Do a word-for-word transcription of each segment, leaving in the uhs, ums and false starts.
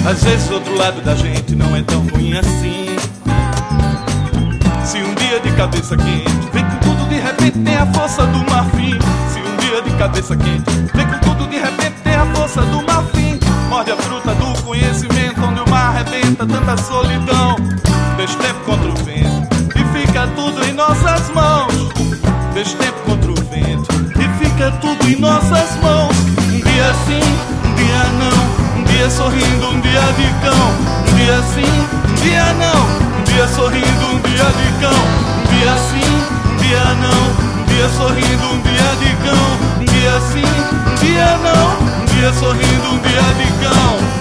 Às vezes o outro lado da gente não é tão ruim assim. Se um dia de cabeça quente vem com tudo, de repente tem a força do marfim. Se um dia de cabeça quente vem com tudo, de repente tem a força do marfim. Morde a fruta do conhecimento, onde o mar arrebenta tanta solidão. Deixa o tempo contra o vento e fica tudo em nossas mãos. Deixa o tempo contra o vento e fica tudo em nossas mãos. Um dia sim, um dia não, um dia sorrindo, um dia de cão. Um dia sim, um dia não, um dia sorrindo, um dia de cão. Um dia sim, um dia não, um dia sorrindo, um dia de cão. Um dia sim, um dia não, um dia sorrindo, um dia de cão.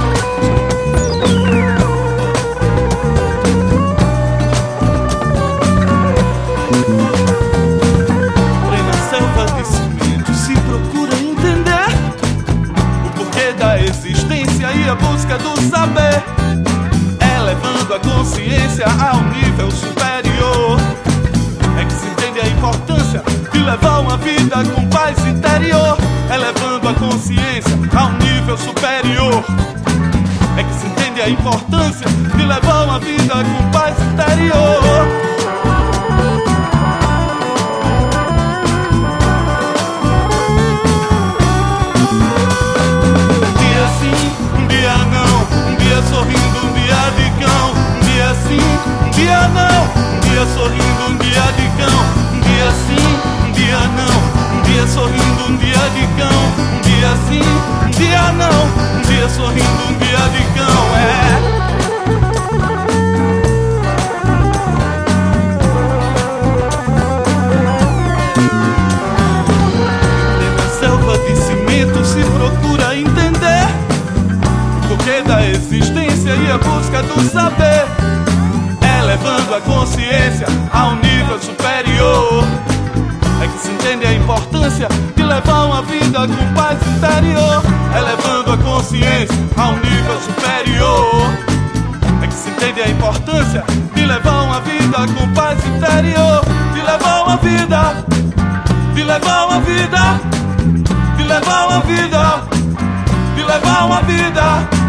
Existência e a busca do saber, elevando a consciência ao nível superior. É que se entende a importância de levar uma vida com paz interior, elevando a consciência ao nível superior. É que se entende a importância de levar uma vida com paz interior. Sorrindo, um dia de cão. Um dia sim, um dia não, um dia sorrindo, um dia de cão. Um dia sim, um dia não, um dia sorrindo, um dia de cão. Um dia sim, um dia não, um dia sorrindo, um dia de cão. É. Na selva de cimento se procura entender o porquê da existência e a busca do saber, elevando a consciência ao nível superior. É que se entende a importância de levar uma vida com paz interior, elevando a consciência ao nível superior. É que se entende a importância de levar uma vida com paz interior, de levar uma vida, de levar uma vida, de levar uma vida, de levar uma vida.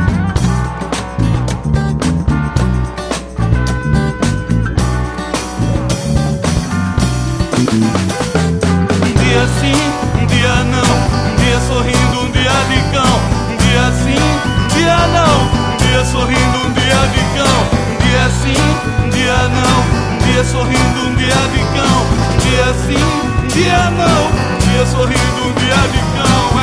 Um dia sim, um dia não, um dia sorrindo, um dia de cão. Um dia sim, um dia não, um dia sorrindo, um dia de cão. Um dia sim, um dia não, um dia sorrindo, um dia de cão. Um dia sim, um dia não, um dia sorrindo, um dia de cão.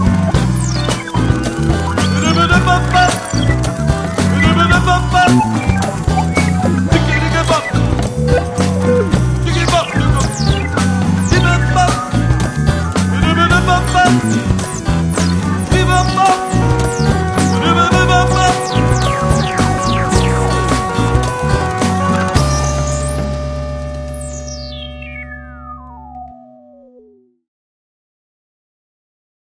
É.